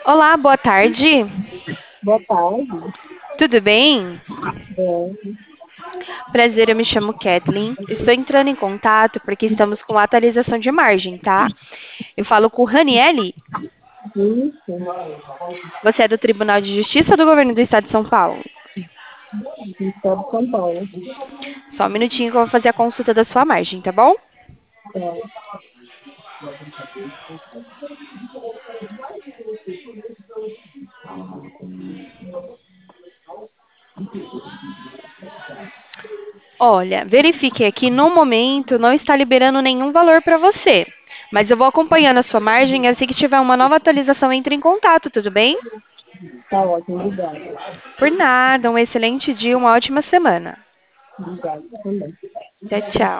Olá, boa tarde. Boa tarde. Tudo bem? Bem, Prazer, eu me chamo Kathleen. Estou entrando em contato porque estamos com atualização de margem, tá? Eu falo com o Raniele. isso, Você é do Tribunal de Justiça ou do Governo do Estado de São Paulo? do estado de São Paulo. Só um minutinho que eu vou fazer a consulta da sua margem, tá bom? É, Olha, verifique aqui no momento não está liberando nenhum valor para você. Mas eu vou acompanhando a sua margem e assim que tiver uma nova atualização, entre em contato, tudo bem? tá ótimo, obrigada. Por nada, um excelente dia, uma ótima semana. Obrigada também. Tchau, tchau.